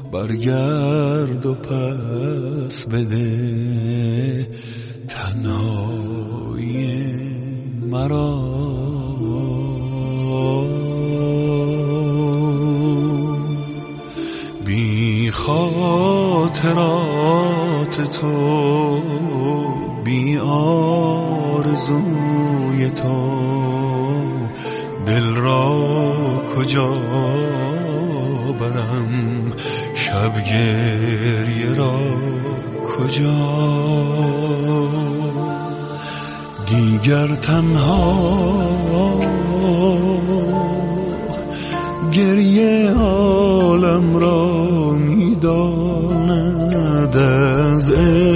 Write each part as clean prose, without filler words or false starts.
برگرد و پس بده تنهایی مرا. بی خاطرات تو، بی آرزوی تو، دل را کجا برم؟ شب گریه را کجا؟ دیگر تنها گریه عالم را می‌داند، از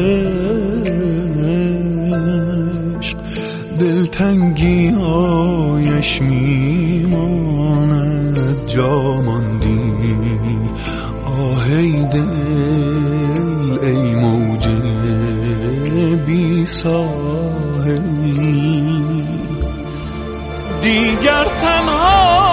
عشق دلتنگی هایش میماند. جا ماندی آهی دل ای موج بی ساحل. دیگر تنها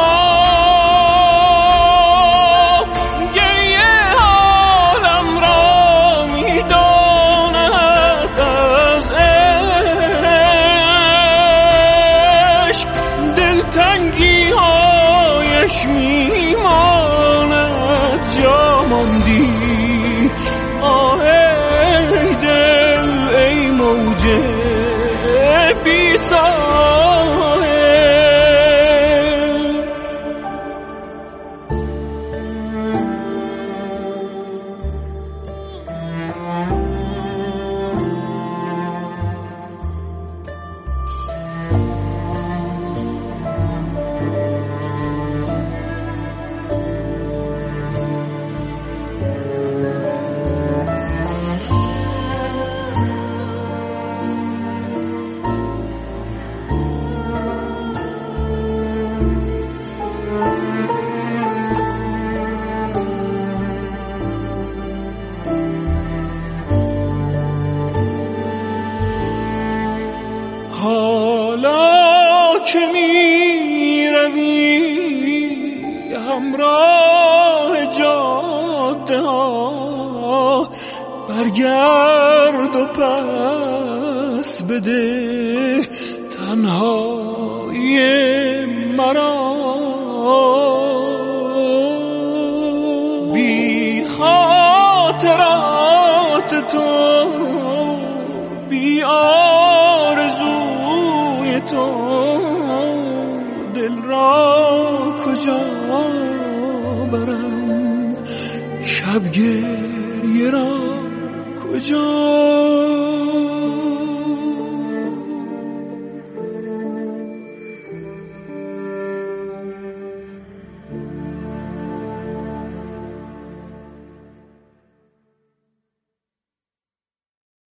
حالا که می روی همراه جاده ها، برگرد و پس بده تنهایی مرا. بی خاطرات تو، بی آرزوی تو، دل را کجا برم؟ شب گریه را کجا؟